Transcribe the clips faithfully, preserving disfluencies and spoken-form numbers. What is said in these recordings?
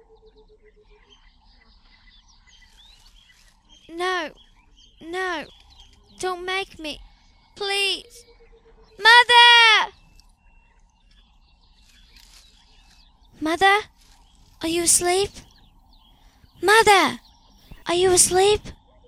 No, no, don't make me. Please. Mother! Mother? Are you asleep? Mother! Are you asleep?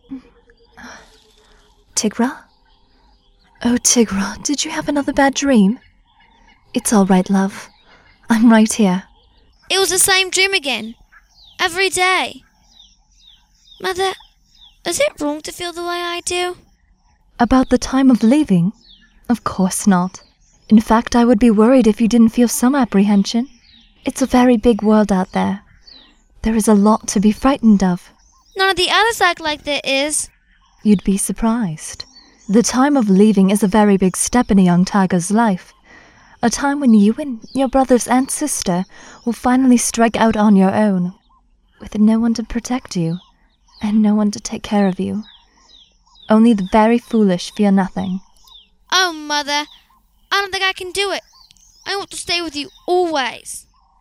Tigra? Oh, Tigra, did you have another bad dream? It's all right, love. I'm right here. It was the same dream again. Every day. Mother, is it wrong to feel the way I do? About the time of leaving? Of course not. In fact, I would be worried if you didn't feel some apprehension. It's a very big world out there. There is a lot to be frightened of. None of the others act like there is. You'd be surprised. The time of leaving is a very big step in a young tiger's life. A time when you and your brothers and sister will finally strike out on your own, with no one to protect you, and no one to take care of you. Only the very foolish fear nothing. Oh, Mother, I don't think I can do it. I want to stay with you always.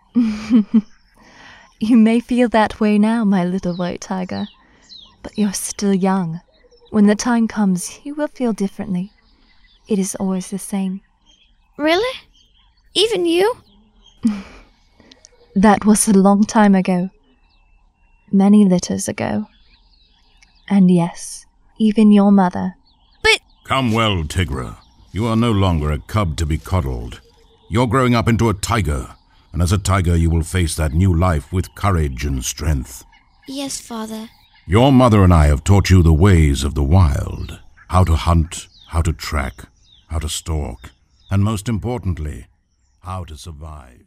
You may feel that way now, my little white tiger, but you're still young. When the time comes, you will feel differently. It is always the same. Really? Even you? That was a long time ago. Many litters ago. And yes, even your mother. But... Come well, Tigra. You are no longer a cub to be coddled. You're growing up into a tiger, and as a tiger you will face that new life with courage and strength. Yes, Father. Your mother and I have taught you the ways of the wild. How to hunt, how to track, how to stalk, and most importantly, how to survive.